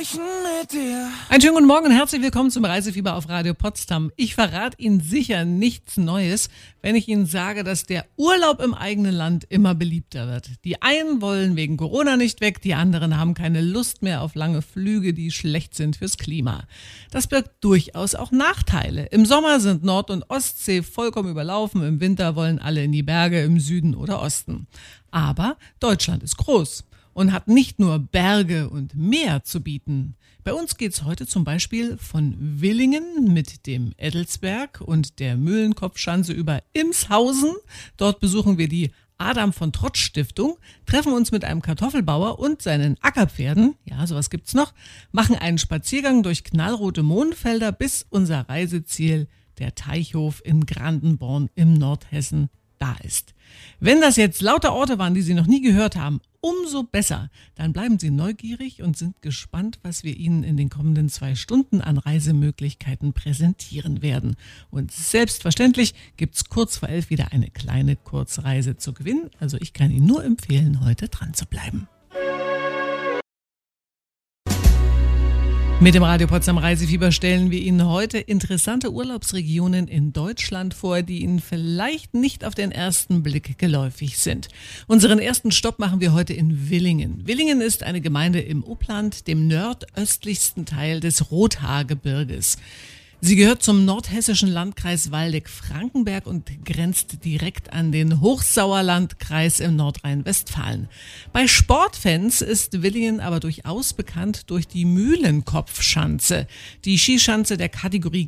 sprechen mit dir. Einen schönen guten Morgen und herzlich willkommen zum Reisefieber auf Radio Potsdam. Ich verrate Ihnen sicher nichts Neues, wenn ich Ihnen sage, dass der Urlaub im eigenen Land immer beliebter wird. Die einen wollen wegen Corona nicht weg, die anderen haben keine Lust mehr auf lange Flüge, die schlecht sind fürs Klima. Das birgt durchaus auch Nachteile. Im Sommer sind Nord- und Ostsee vollkommen überlaufen, im Winter wollen alle in die Berge im Süden oder Osten. Aber Deutschland ist groß und hat nicht nur Berge und Meer zu bieten. Bei uns geht's heute zum Beispiel von Villingen mit dem Eddelsberg und der Mühlenkopfschanze über Imshausen. Dort besuchen wir die Adam von Trotsch Stiftung, treffen uns mit einem Kartoffelbauer und seinen Ackerpferden, ja, sowas gibt's noch, machen einen Spaziergang durch knallrote Mohnfelder bis unser Reiseziel, der Teichhof in Grandenborn im Nordhessen, da ist. Wenn das jetzt lauter Orte waren, die Sie noch nie gehört haben, umso besser. Dann bleiben Sie neugierig und sind gespannt, was wir Ihnen in den kommenden 2 Stunden an Reisemöglichkeiten präsentieren werden. Und selbstverständlich gibt's kurz vor 11 wieder eine kleine Kurzreise zu gewinnen. Also ich kann Ihnen nur empfehlen, heute dran zu bleiben. Mit dem Radio Potsdam Reisefieber stellen wir Ihnen heute interessante Urlaubsregionen in Deutschland vor, die Ihnen vielleicht nicht auf den ersten Blick geläufig sind. Unseren ersten Stopp machen wir heute in Villingen. Villingen ist eine Gemeinde im Upland, dem nordöstlichsten Teil des Rothaargebirges. Sie gehört zum nordhessischen Landkreis Waldeck-Frankenberg und grenzt direkt an den Hochsauerlandkreis im Nordrhein-Westfalen. Bei Sportfans ist Villingen aber durchaus bekannt durch die Mühlenkopfschanze. Die Skischanze der Kategorie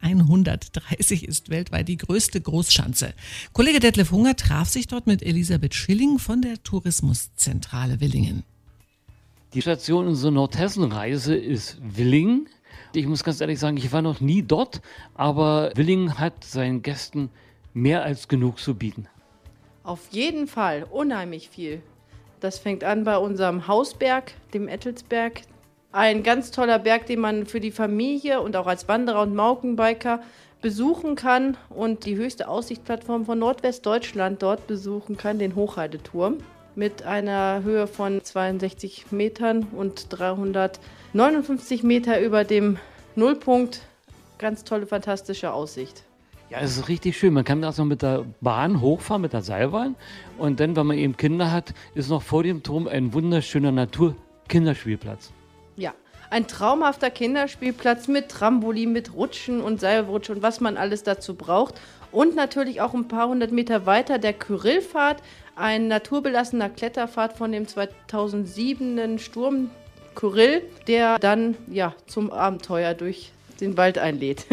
K130 ist weltweit die größte Großschanze. Kollege Detlef Hunger traf sich dort mit Elisabeth Schilling von der Tourismuszentrale Villingen. Die Station unserer Nordhessen-Reise ist Villingen. Ich muss ganz ehrlich sagen, ich war noch nie dort, aber Villingen hat seinen Gästen mehr als genug zu bieten. Auf jeden Fall, unheimlich viel. Das fängt an bei unserem Hausberg, dem Ettelsberg. Ein ganz toller Berg, den man für die Familie und auch als Wanderer und Mountainbiker besuchen kann und die höchste Aussichtsplattform von Nordwestdeutschland dort besuchen kann, den Hochheideturm. Mit einer Höhe von 62 Metern und 359 Meter über dem Nullpunkt. Ganz tolle, fantastische Aussicht. Ja, es ist richtig schön. Man kann da so mit der Bahn hochfahren, mit der Seilbahn. Und dann, wenn man eben Kinder hat, ist noch vor dem Turm ein wunderschöner Natur-Kinderspielplatz. Ja, ein traumhafter Kinderspielplatz mit Trampolin, mit Rutschen und Seilrutsche und was man alles dazu braucht. Und natürlich auch ein paar hundert Meter weiter der Kyrillpfad, ein naturbelassener Kletterpfad von dem 2007. Sturm Kyrill, der dann zum Abenteuer durch den Wald einlädt.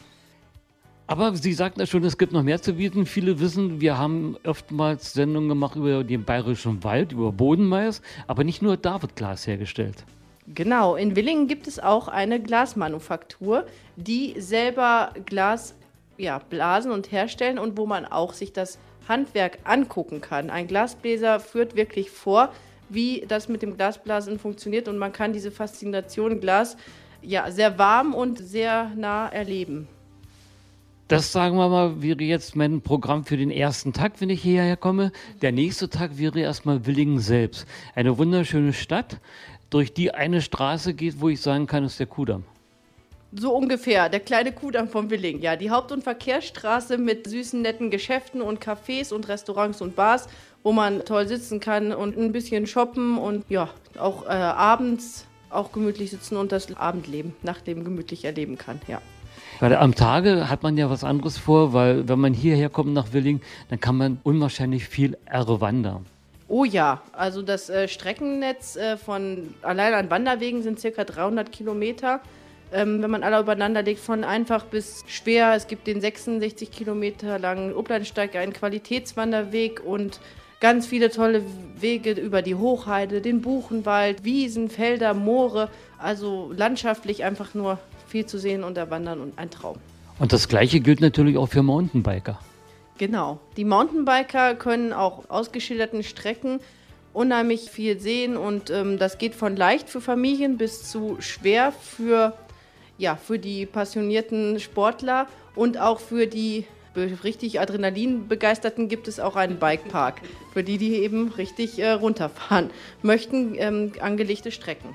Aber Sie sagten ja schon, es gibt noch mehr zu bieten. Viele wissen, wir haben oftmals Sendungen gemacht über den bayerischen Wald, über Bodenmais, aber nicht nur da wird Glas hergestellt. Genau, in Villingen gibt es auch eine Glasmanufaktur, die selber Glas blasen und herstellen und wo man auch sich das Handwerk angucken kann. Ein Glasbläser führt wirklich vor, wie das mit dem Glasblasen funktioniert und man kann diese Faszination Glas sehr warm und sehr nah erleben. Das, sagen wir mal, wäre jetzt mein Programm für den ersten Tag, wenn ich hierher komme. Der nächste Tag wäre erstmal Villingen selbst. Eine wunderschöne Stadt, durch die eine Straße geht, wo ich sagen kann, ist der Kudamm. So ungefähr, der kleine Kudamm von Villingen. Ja, die Haupt- und Verkehrsstraße mit süßen, netten Geschäften und Cafés und Restaurants und Bars, wo man toll sitzen kann und ein bisschen shoppen und auch abends auch gemütlich sitzen und das Abendleben, Nachtleben gemütlich erleben kann, ja. Weil am Tage hat man ja was anderes vor, weil wenn man hierher kommt nach Villingen, dann kann man unwahrscheinlich viel erwandern. Oh ja, also das Streckennetz von allein an Wanderwegen sind ca. 300 Kilometer. Wenn man alle übereinander legt, von einfach bis schwer. Es gibt den 66 Kilometer langen Uplandsteig, einen Qualitätswanderweg und ganz viele tolle Wege über die Hochheide, den Buchenwald, Wiesen, Felder, Moore. Also landschaftlich einfach nur viel zu sehen und erwandern und ein Traum. Und das Gleiche gilt natürlich auch für Mountainbiker. Genau. Die Mountainbiker können auch ausgeschilderten Strecken unheimlich viel sehen und das geht von leicht für Familien bis zu schwer für die passionierten Sportler und auch für die richtig Adrenalin-Begeisterten gibt es auch einen Bikepark, für die eben richtig runterfahren möchten, angelegte Strecken.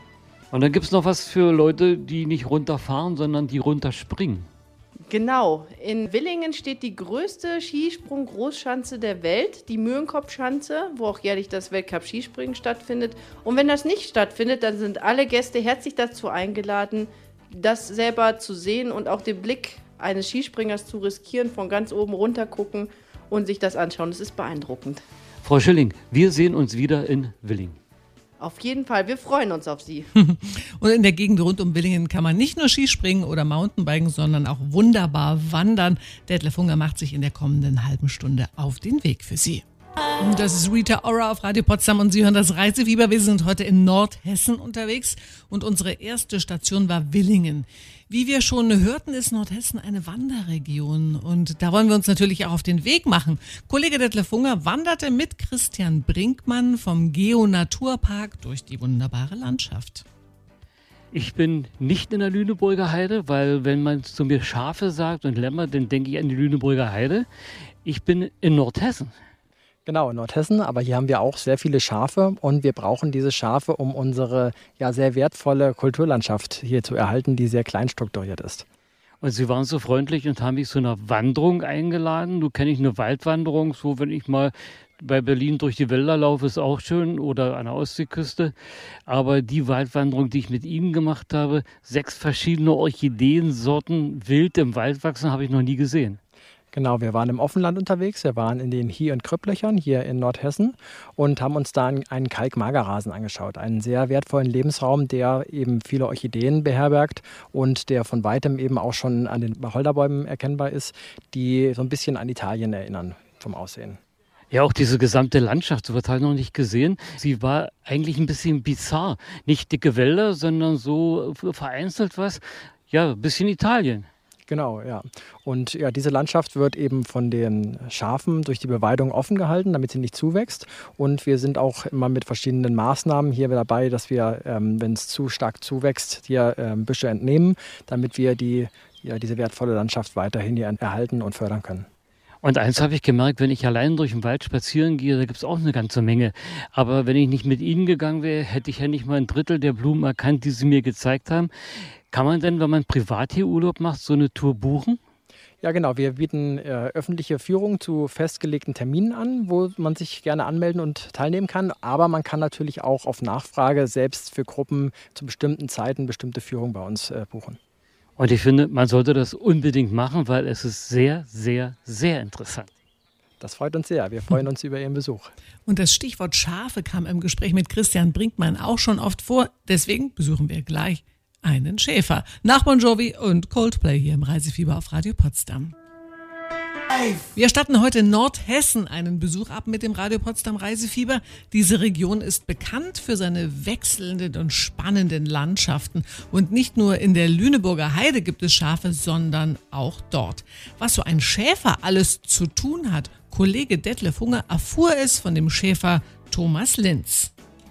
Und dann gibt es noch was für Leute, die nicht runterfahren, sondern die runterspringen. Genau, in Willingen steht die größte Skisprung-Großschanze der Welt, die Mühlenkopfschanze, wo auch jährlich das Weltcup-Skispringen stattfindet. Und wenn das nicht stattfindet, dann sind alle Gäste herzlich dazu eingeladen, das selber zu sehen und auch den Blick eines Skispringers zu riskieren, von ganz oben runter gucken und sich das anschauen. Das ist beeindruckend. Frau Schilling, wir sehen uns wieder in Willingen. Auf jeden Fall, wir freuen uns auf Sie. Und in der Gegend rund um Willingen kann man nicht nur Skispringen oder Mountainbiken, sondern auch wunderbar wandern. Detlef Hunger macht sich in der kommenden halben Stunde auf den Weg für Sie. Das ist Rita Ora auf Radio Potsdam und Sie hören das Reisefieber. Wir sind heute in Nordhessen unterwegs und unsere erste Station war Willingen. Wie wir schon hörten, ist Nordhessen eine Wanderregion und da wollen wir uns natürlich auch auf den Weg machen. Kollege Detlef Hunger wanderte mit Christian Brinkmann vom Geo-Naturpark durch die wunderbare Landschaft. Ich bin nicht in der Lüneburger Heide, weil wenn man zu mir Schafe sagt und Lämmer, dann denke ich an die Lüneburger Heide. Ich bin in Nordhessen. Genau, in Nordhessen, aber hier haben wir auch sehr viele Schafe und wir brauchen diese Schafe, um unsere sehr wertvolle Kulturlandschaft hier zu erhalten, die sehr klein strukturiert ist. Und Sie waren so freundlich und haben mich zu einer Wanderung eingeladen. Nun kenne ich eine Waldwanderung, so wenn ich mal bei Berlin durch die Wälder laufe, ist auch schön oder an der Ostseeküste. Aber die Waldwanderung, die ich mit Ihnen gemacht habe, 6 verschiedene Orchideensorten wild im Wald wachsen, habe ich noch nie gesehen. Genau, wir waren im Offenland unterwegs, wir waren in den Hie- und Kröpplöchern hier in Nordhessen und haben uns da einen Kalkmagerrasen angeschaut. Einen sehr wertvollen Lebensraum, der eben viele Orchideen beherbergt und der von weitem eben auch schon an den Wacholderbäumen erkennbar ist, die so ein bisschen an Italien erinnern vom Aussehen. Ja, auch diese gesamte Landschaft, so wird halt noch nicht gesehen. Sie war eigentlich ein bisschen bizarr. Nicht dicke Wälder, sondern so vereinzelt was. Ja, ein bisschen Italien. Genau, ja. Und ja, diese Landschaft wird eben von den Schafen durch die Beweidung offen gehalten, damit sie nicht zuwächst. Und wir sind auch immer mit verschiedenen Maßnahmen hier dabei, dass wir, wenn es zu stark zuwächst, hier Büsche entnehmen, damit wir diese wertvolle Landschaft weiterhin hier erhalten und fördern können. Und eins habe ich gemerkt, wenn ich allein durch den Wald spazieren gehe, da gibt es auch eine ganze Menge. Aber wenn ich nicht mit Ihnen gegangen wäre, hätte ich ja nicht mal ein Drittel der Blumen erkannt, die Sie mir gezeigt haben. Kann man denn, wenn man privat hier Urlaub macht, so eine Tour buchen? Ja, genau. Wir bieten öffentliche Führungen zu festgelegten Terminen an, wo man sich gerne anmelden und teilnehmen kann. Aber man kann natürlich auch auf Nachfrage selbst für Gruppen zu bestimmten Zeiten bestimmte Führungen bei uns buchen. Und ich finde, man sollte das unbedingt machen, weil es ist sehr, sehr, sehr interessant. Das freut uns sehr. Wir freuen uns über Ihren Besuch. Und das Stichwort Schafe kam im Gespräch mit Christian Brinkmann auch schon oft vor. Deswegen besuchen wir gleich einen Schäfer. Nach Bon Jovi und Coldplay hier im Reisefieber auf Radio Potsdam. Wir statten heute in Nordhessen einen Besuch ab mit dem Radio Potsdam Reisefieber. Diese Region ist bekannt für seine wechselnden und spannenden Landschaften. Und nicht nur in der Lüneburger Heide gibt es Schafe, sondern auch dort. Was so ein Schäfer alles zu tun hat, Kollege Detlef Hunger erfuhr es von dem Schäfer Thomas Linz.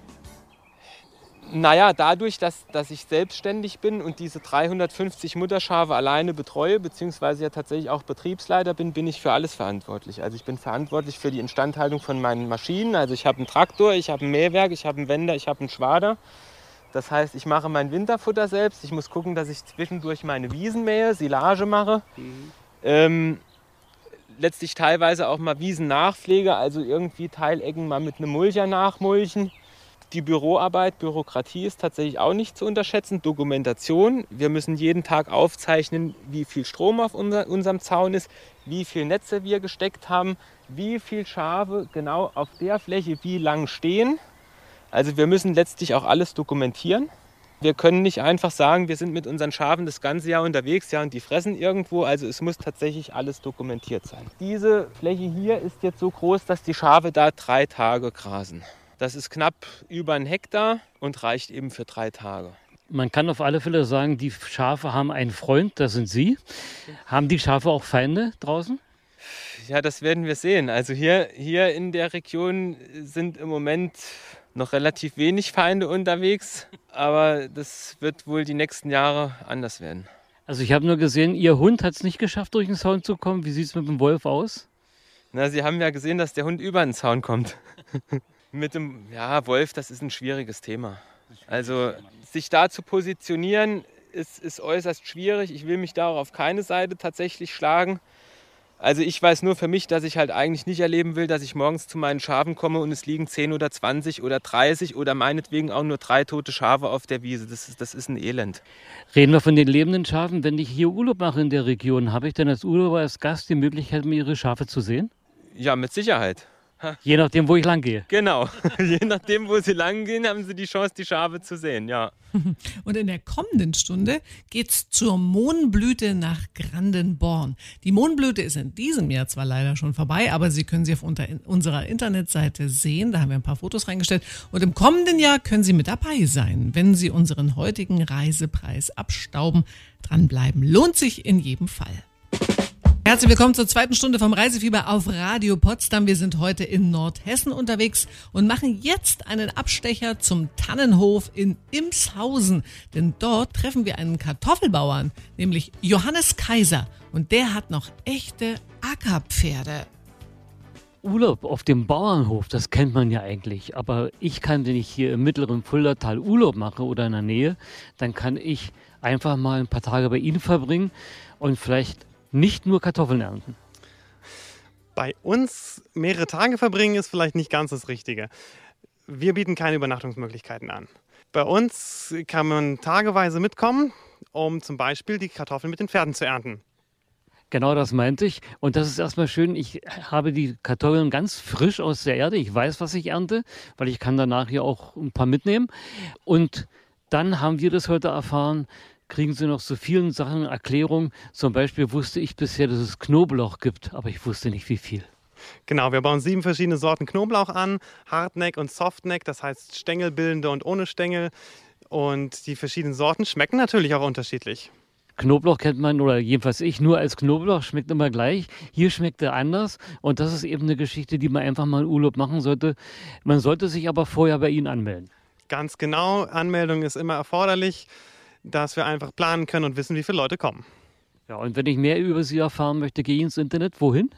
Naja, dadurch, dass ich selbstständig bin und diese 350 Mutterschafe alleine betreue, beziehungsweise ja tatsächlich auch Betriebsleiter bin ich für alles verantwortlich. Also ich bin verantwortlich für die Instandhaltung von meinen Maschinen. Also ich habe einen Traktor, ich habe ein Mähwerk, ich habe einen Wender, ich habe einen Schwader. Das heißt, ich mache mein Winterfutter selbst. Ich muss gucken, dass ich zwischendurch meine Wiesen mähe, Silage mache. Letztlich teilweise auch mal Wiesennachpflege, also irgendwie Teilecken mal mit einem Mulcher nachmulchen. Die Büroarbeit, Bürokratie ist tatsächlich auch nicht zu unterschätzen. Dokumentation. Wir müssen jeden Tag aufzeichnen, wie viel Strom auf unserem Zaun ist, wie viele Netze wir gesteckt haben, wie viele Schafe genau auf der Fläche wie lang stehen. Also wir müssen letztlich auch alles dokumentieren. Wir können nicht einfach sagen, wir sind mit unseren Schafen das ganze Jahr unterwegs, ja, und die fressen irgendwo. Also es muss tatsächlich alles dokumentiert sein. Diese Fläche hier ist jetzt so groß, dass die Schafe da 3 Tage grasen. Das ist knapp über 1 Hektar und reicht eben für 3 Tage. Man kann auf alle Fälle sagen, die Schafe haben einen Freund, das sind Sie. Haben die Schafe auch Feinde draußen? Ja, das werden wir sehen. Also hier in der Region sind im Moment noch relativ wenig Feinde unterwegs, aber das wird wohl die nächsten Jahre anders werden. Also ich habe nur gesehen, Ihr Hund hat es nicht geschafft, durch den Zaun zu kommen. Wie sieht es mit dem Wolf aus? Na, Sie haben ja gesehen, dass der Hund über den Zaun kommt. Mit dem Wolf, das ist ein schwieriges Thema. Also sich da zu positionieren, ist äußerst schwierig. Ich will mich da auch auf keine Seite tatsächlich schlagen. Also ich weiß nur für mich, dass ich halt eigentlich nicht erleben will, dass ich morgens zu meinen Schafen komme und es liegen 10 oder 20 oder 30 oder meinetwegen auch nur 3 tote Schafe auf der Wiese. Das ist ein Elend. Reden wir von den lebenden Schafen. Wenn ich hier Urlaub mache in der Region, habe ich dann als Urlauber, als Gast die Möglichkeit, mir Ihre Schafe zu sehen? Ja, mit Sicherheit. Je nachdem, wo ich lang gehe. Genau. Je nachdem, wo Sie lang gehen, haben Sie die Chance, die Schafe zu sehen, ja. Und in der kommenden Stunde geht's zur Mohnblüte nach Grandenborn. Die Mohnblüte ist in diesem Jahr zwar leider schon vorbei, aber Sie können sie auf unserer Internetseite sehen. Da haben wir ein paar Fotos reingestellt. Und im kommenden Jahr können Sie mit dabei sein, wenn Sie unseren heutigen Reisepreis abstauben. Dranbleiben lohnt sich in jedem Fall. Herzlich willkommen zur zweiten Stunde vom Reisefieber auf Radio Potsdam. Wir sind heute in Nordhessen unterwegs und machen jetzt einen Abstecher zum Tannenhof in Imshausen. Denn dort treffen wir einen Kartoffelbauern, nämlich Johannes Kaiser. Und der hat noch echte Ackerpferde. Urlaub auf dem Bauernhof, das kennt man ja eigentlich. Aber ich kann, wenn ich hier im mittleren Fuldatal Urlaub mache oder in der Nähe, dann kann ich einfach mal ein paar Tage bei Ihnen verbringen und vielleicht nicht nur Kartoffeln ernten. Bei uns mehrere Tage verbringen ist vielleicht nicht ganz das Richtige. Wir bieten keine Übernachtungsmöglichkeiten an. Bei uns kann man tageweise mitkommen, um zum Beispiel die Kartoffeln mit den Pferden zu ernten. Genau das meinte ich. Und das ist erstmal schön. Ich habe die Kartoffeln ganz frisch aus der Erde. Ich weiß, was ich ernte, weil ich kann danach hier auch ein paar mitnehmen. Und dann haben wir das heute erfahren, kriegen Sie noch so vielen Sachen Erklärung. Zum Beispiel wusste ich bisher, dass es Knoblauch gibt, aber ich wusste nicht, wie viel. Genau, wir bauen 7 verschiedene Sorten Knoblauch an, Hardneck und Softneck, das heißt stängelbildende und ohne Stängel. Und die verschiedenen Sorten schmecken natürlich auch unterschiedlich. Knoblauch kennt man, oder jedenfalls ich, nur als Knoblauch, schmeckt immer gleich. Hier schmeckt er anders und das ist eben eine Geschichte, die man einfach mal in Urlaub machen sollte. Man sollte sich aber vorher bei Ihnen anmelden. Ganz genau, Anmeldung ist immer erforderlich, dass wir einfach planen können und wissen, wie viele Leute kommen. Ja, und wenn ich mehr über Sie erfahren möchte, gehe ich ins Internet. Wohin?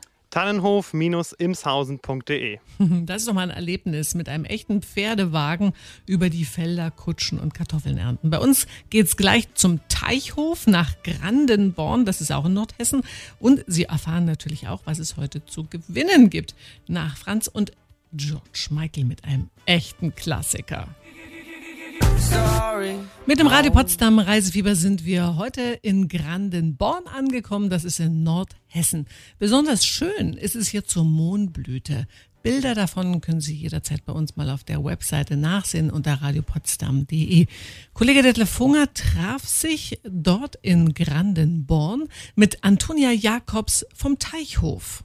Tannenhof-imshausen.de. Das ist doch mal ein Erlebnis mit einem echten Pferdewagen über die Felder kutschen und Kartoffeln ernten. Bei uns geht's gleich zum Teichhof nach Grandenborn, das ist auch in Nordhessen. Und Sie erfahren natürlich auch, was es heute zu gewinnen gibt. Nach Franz und George Michael mit einem echten Klassiker. Mit dem Radio Potsdam Reisefieber sind wir heute in Grandenborn angekommen. Das ist in Nordhessen. Besonders schön ist es hier zur Mohnblüte. Bilder davon können Sie jederzeit bei uns mal auf der Webseite nachsehen unter radiopotsdam.de. Kollege Detlef Funger traf sich dort in Grandenborn mit Antonia Jakobs vom Teichhof.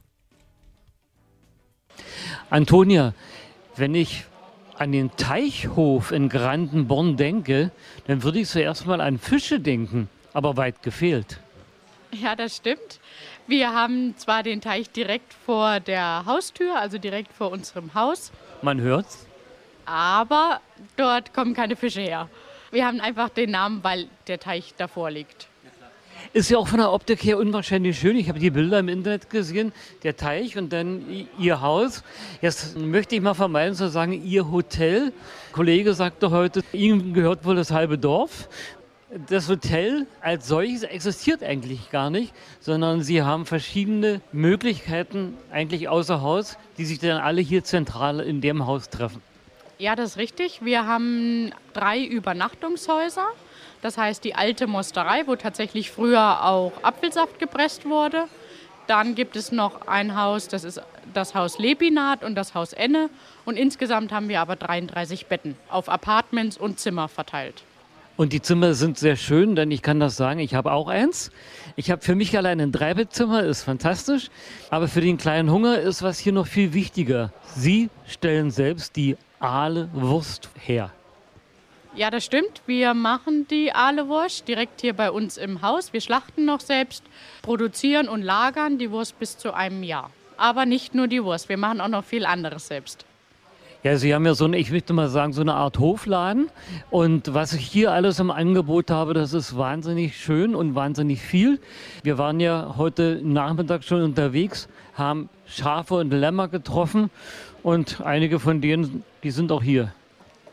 Antonia, wenn ich an den Teichhof in Grandenborn denke, dann würde ich zuerst mal an Fische denken, aber weit gefehlt. Ja, das stimmt. Wir haben zwar den Teich direkt vor der Haustür, also direkt vor unserem Haus. Man hört's. Aber dort kommen keine Fische her. Wir haben einfach den Namen, weil der Teich davor liegt. Ist ja auch von der Optik her unwahrscheinlich schön. Ich habe die Bilder im Internet gesehen, der Teich und dann Ihr Haus. Jetzt möchte ich mal vermeiden zu sagen, Ihr Hotel. Der Kollege sagte heute, Ihnen gehört wohl das halbe Dorf. Das Hotel als solches existiert eigentlich gar nicht, sondern Sie haben verschiedene Möglichkeiten eigentlich außer Haus, die sich dann alle hier zentral in dem Haus treffen. Ja, das ist richtig. Wir haben 3 Übernachtungshäuser. Das heißt die alte Mosterei, wo tatsächlich früher auch Apfelsaft gepresst wurde. Dann gibt es noch ein Haus, das ist das Haus Lepinat und das Haus Enne. Und insgesamt haben wir aber 33 Betten auf Apartments und Zimmer verteilt. Und die Zimmer sind sehr schön, denn ich kann das sagen, ich habe auch eins. Ich habe für mich allein ein 3-Bettzimmer, ist fantastisch. Aber für den kleinen Hunger ist was hier noch viel wichtiger. Sie stellen selbst die Aale-Wurst her. Ja, das stimmt. Wir machen die Aale-Wurst direkt hier bei uns im Haus. Wir schlachten noch selbst, produzieren und lagern die Wurst bis zu einem Jahr. Aber nicht nur die Wurst, wir machen auch noch viel anderes selbst. Ja, Sie haben ja so eine, ich möchte mal sagen, so eine Art Hofladen. Und was ich hier alles im Angebot habe, das ist wahnsinnig schön und wahnsinnig viel. Wir waren ja heute Nachmittag schon unterwegs, haben Schafe und Lämmer getroffen und einige von denen, die sind auch hier.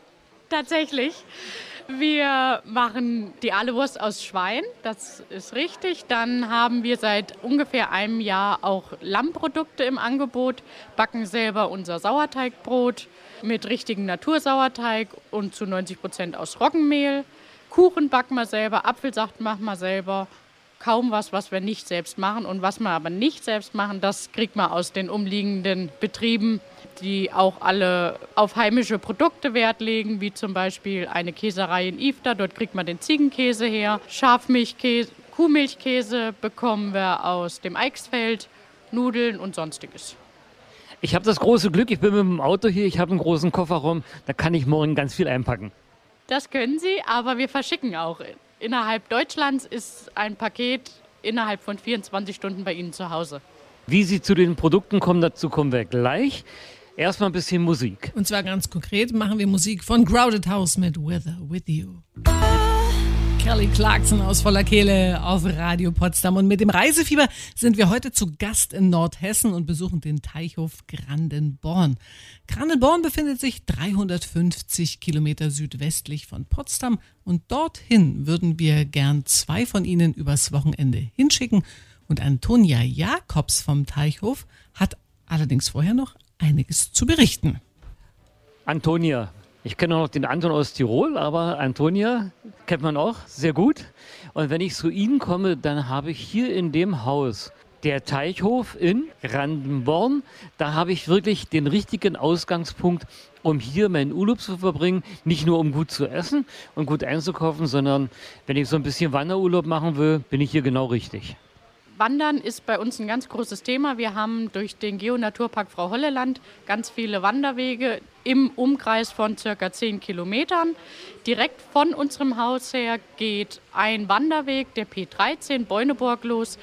tatsächlich. Wir machen die Ahlewurst aus Schwein, das ist richtig. Dann haben wir seit ungefähr einem Jahr auch Lammprodukte im Angebot, backen selber unser Sauerteigbrot mit richtigem Natursauerteig und zu 90% aus Roggenmehl. Kuchen backen wir selber, Apfelsaft machen wir selber. Kaum was wir nicht selbst machen. Und was wir aber nicht selbst machen, das kriegt man aus den umliegenden Betrieben, die auch alle auf heimische Produkte Wert legen, wie zum Beispiel eine Käserei in Ifter. Dort kriegt man den Ziegenkäse her. Schafmilchkäse, Kuhmilchkäse bekommen wir aus dem Eichsfeld, Nudeln und Sonstiges. Ich habe das große Glück, ich bin mit dem Auto hier, ich habe einen großen Kofferraum, da kann ich morgen ganz viel einpacken. Das können Sie, aber wir verschicken auch. Innerhalb Deutschlands ist ein Paket innerhalb von 24 Stunden bei Ihnen zu Hause. Wie Sie zu den Produkten kommen, dazu kommen wir gleich. Erstmal ein bisschen Musik. Und zwar ganz konkret machen wir Musik von Crowded House mit Weather With You. Kelly Clarkson aus voller Kehle auf Radio Potsdam. Und mit dem Reisefieber sind wir heute zu Gast in Nordhessen und besuchen den Teichhof Grandenborn. Grandenborn befindet sich 350 Kilometer südwestlich von Potsdam und dorthin würden wir gern 2 von Ihnen übers Wochenende hinschicken. Und Antonia Jakobs vom Teichhof hat allerdings vorher noch einiges zu berichten. Antonia. Ich kenne noch den Anton aus Tirol, aber Antonia kennt man auch sehr gut. Und wenn ich zu Ihnen komme, dann habe ich hier in dem Haus der Teichhof in Grandenborn. Da habe ich wirklich den richtigen Ausgangspunkt, um hier meinen Urlaub zu verbringen. Nicht nur um gut zu essen und gut einzukaufen, sondern wenn ich so ein bisschen Wanderurlaub machen will, bin ich hier genau richtig. Wandern ist bei uns ein ganz großes Thema. Wir haben durch den Geo-Naturpark Frau Holleland ganz viele Wanderwege im Umkreis von ca. 10 Kilometern. Direkt von unserem Haus her geht ein Wanderweg, der P13, Beuneborg los.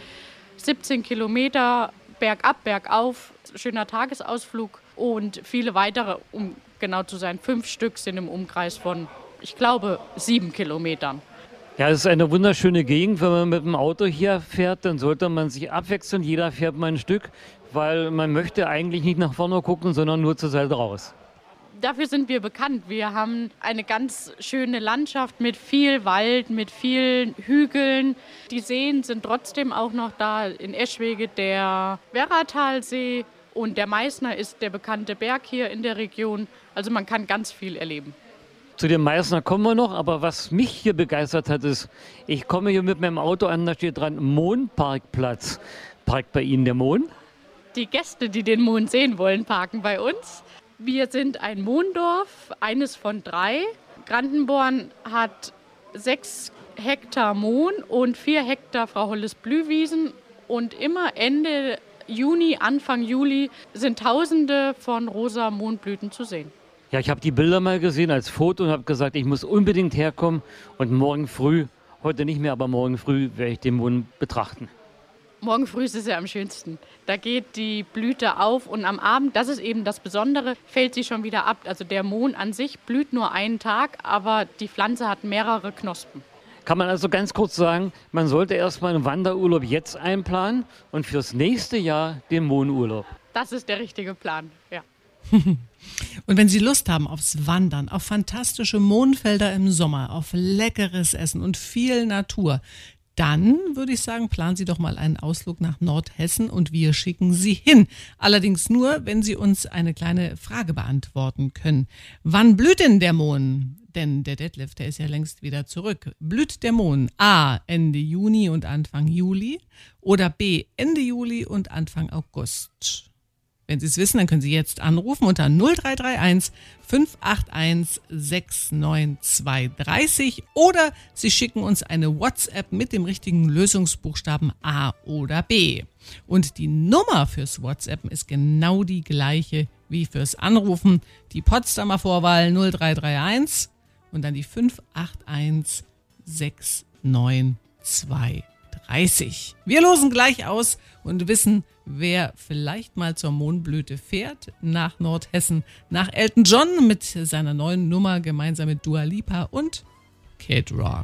17 Kilometer bergab, bergauf, schöner Tagesausflug und viele weitere, um genau zu sein, 5 Stück sind im Umkreis von, ich glaube, 7 Kilometern. Ja, es ist eine wunderschöne Gegend. Wenn man mit dem Auto hier fährt, dann sollte man sich abwechseln. Jeder fährt mal ein Stück, weil man möchte eigentlich nicht nach vorne gucken, sondern nur zur Seite raus. Dafür sind wir bekannt. Wir haben eine ganz schöne Landschaft mit viel Wald, mit vielen Hügeln. Die Seen sind trotzdem auch noch da. In Eschwege der Werratalsee und der Meißner ist der bekannte Berg hier in der Region. Also man kann ganz viel erleben. Zu dem Meißner kommen wir noch, aber was mich hier begeistert hat, ist, ich komme hier mit meinem Auto an, da steht dran Mohnparkplatz. Parkt bei Ihnen der Mohn? Die Gäste, die den Mohn sehen wollen, parken bei uns. Wir sind ein Mohndorf, eines von 3. Grandenborn hat 6 Hektar Mohn und 4 Hektar Frau Holles Blühwiesen. Und immer Ende Juni, Anfang Juli sind Tausende von rosa Mohnblüten zu sehen. Ja, ich habe die Bilder mal gesehen als Foto und habe gesagt, ich muss unbedingt herkommen und morgen früh, heute nicht mehr, aber morgen früh werde ich den Mohn betrachten. Morgen früh ist es ja am schönsten. Da geht die Blüte auf und am Abend, das ist eben das Besondere, fällt sie schon wieder ab. Also der Mohn an sich blüht nur einen Tag, aber die Pflanze hat mehrere Knospen. Kann man also ganz kurz sagen, man sollte erstmal einen Wanderurlaub jetzt einplanen und fürs nächste Jahr den Mohnurlaub. Das ist der richtige Plan, ja. Und wenn Sie Lust haben aufs Wandern, auf fantastische Mohnfelder im Sommer, auf leckeres Essen und viel Natur, dann würde ich sagen, planen Sie doch mal einen Ausflug nach Nordhessen und wir schicken Sie hin. Allerdings nur, wenn Sie uns eine kleine Frage beantworten können. Wann blüht denn der Mohn? Denn der Detlef, der ist ja längst wieder zurück. Blüht der Mohn A. Ende Juni und Anfang Juli oder B. Ende Juli und Anfang August? Wenn Sie es wissen, dann können Sie jetzt anrufen unter 0331 581 69230 oder Sie schicken uns eine WhatsApp mit dem richtigen Lösungsbuchstaben A oder B. Und die Nummer fürs WhatsAppen ist genau die gleiche wie fürs Anrufen. Die Potsdamer Vorwahl 0331 und dann die 581 69230. Wir losen gleich aus und wissen, wer vielleicht mal zur Mohnblüte fährt, nach Nordhessen, nach Elton John mit seiner neuen Nummer gemeinsam mit Dua Lipa und Kid Rock.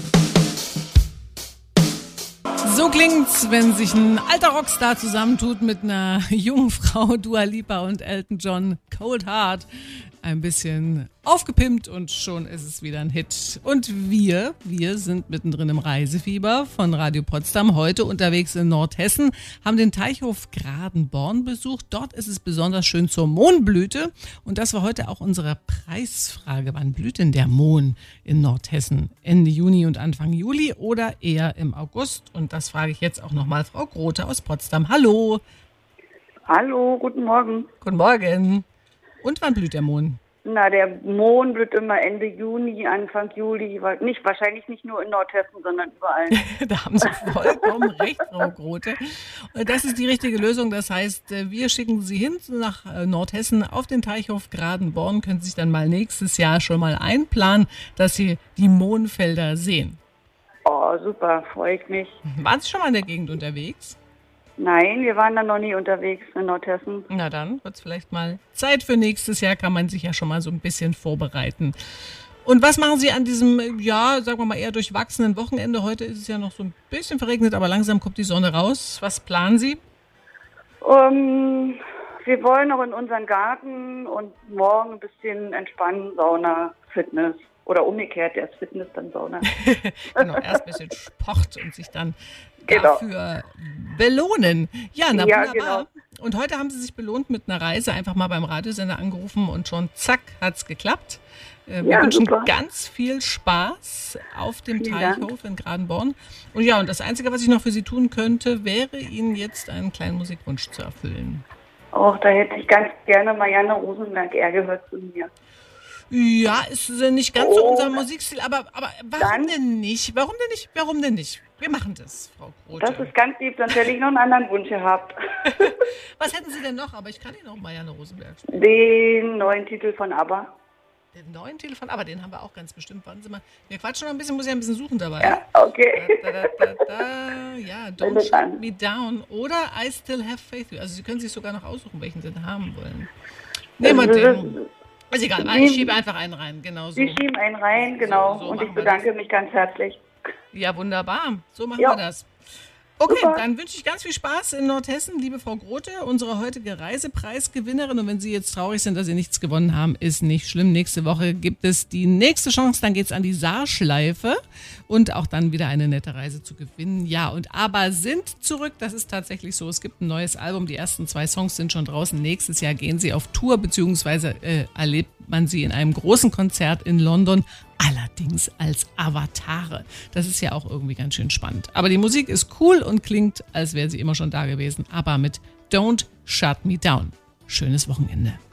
So klingt's, wenn sich ein alter Rockstar zusammentut mit einer jungen Frau, Dua Lipa und Elton John, Cold Heart. ein bisschen aufgepimpt und schon ist es wieder ein Hit. Und wir sind mittendrin im Reisefieber von Radio Potsdam, heute unterwegs in Nordhessen, haben den Teichhof Gradenborn besucht. Dort ist es besonders schön zur Mohnblüte und das war heute auch unsere Preisfrage. Wann blüht denn der Mohn in Nordhessen? Ende Juni und Anfang Juli oder eher im August? Und das frage ich jetzt auch nochmal Frau Grote aus Potsdam. Hallo. Hallo, guten Morgen. Guten Morgen. Und wann blüht der Mohn? Na, der Mohn blüht immer Ende Juni, Anfang Juli. Wahrscheinlich nicht nur in Nordhessen, sondern überall. Da haben Sie vollkommen recht, Frau Grote. Das ist die richtige Lösung. Das heißt, wir schicken Sie hin nach Nordhessen auf den Teichhof Gradenborn. Können Sie sich dann mal nächstes Jahr schon mal einplanen, dass Sie die Mohnfelder sehen. Oh, super, freue ich mich. Waren Sie schon mal in der Gegend unterwegs? Nein, wir waren da noch nie unterwegs in Nordhessen. Na dann wird es vielleicht mal Zeit für nächstes Jahr, kann man sich ja schon mal so ein bisschen vorbereiten. Und was machen Sie an diesem, ja, sagen wir mal eher durchwachsenen Wochenende? Heute ist es ja noch so ein bisschen verregnet, aber langsam kommt die Sonne raus. Was planen Sie? Wir wollen noch in unseren Garten und morgen ein bisschen entspannen, Sauna, Fitness. Oder umgekehrt, erst Fitness, dann Sauna. Genau, erst ein bisschen Sport und sich dann dafür belohnen. Ja, na wunderbar. Genau. Und heute haben Sie sich belohnt mit einer Reise, einfach mal beim Radiosender angerufen und schon zack, hat's geklappt. Wir wünschen ganz viel Spaß auf dem Teichhof in Gradenborn. Und ja, und das Einzige, was ich noch für Sie tun könnte, wäre Ihnen jetzt einen kleinen Musikwunsch zu erfüllen. Och, da hätte ich ganz gerne Marianne Rosenberg, er gehört zu mir. Ja, ist nicht ganz so unser Musikstil, aber warum denn nicht? Warum denn nicht? Wir machen das, Frau Grote. Das ist ganz lieb, sonst hätte ich noch einen anderen Wunsch gehabt. Was hätten Sie denn noch? Aber ich kann Ihnen auch Marianne Rosenberg spielen. Den neuen Titel von ABBA. Den neuen Titel von ABBA, den haben wir auch ganz bestimmt. Warten Sie mal, wir quatschen noch ein bisschen, muss ich ein bisschen suchen dabei. Ja, okay. Ja, Don't Shut Me Down oder I Still Have Faith. Also Sie können sich sogar noch aussuchen, welchen Sie haben wollen. Nehmen wir den. Ist egal, ich schiebe einfach einen rein, genau so. Sie schieben einen rein, genau. So und ich bedanke mich ganz herzlich. Ja, wunderbar. So machen wir das. Okay, super. Dann wünsche ich ganz viel Spaß in Nordhessen, liebe Frau Grote, unsere heutige Reisepreisgewinnerin. Und wenn Sie jetzt traurig sind, dass Sie nichts gewonnen haben, ist nicht schlimm. Nächste Woche gibt es die nächste Chance. Dann geht es an die Saarschleife und auch dann wieder eine nette Reise zu gewinnen. Ja, und ABBA sind zurück. Das ist tatsächlich so. Es gibt ein neues Album. Die ersten 2 Songs sind schon draußen. Nächstes Jahr gehen sie auf Tour, beziehungsweise erlebt man sie in einem großen Konzert in London. Allerdings als Avatare. Das ist ja auch irgendwie ganz schön spannend. Aber die Musik ist cool und klingt, als wäre sie immer schon da gewesen. Aber mit Don't Shut Me Down. Schönes Wochenende.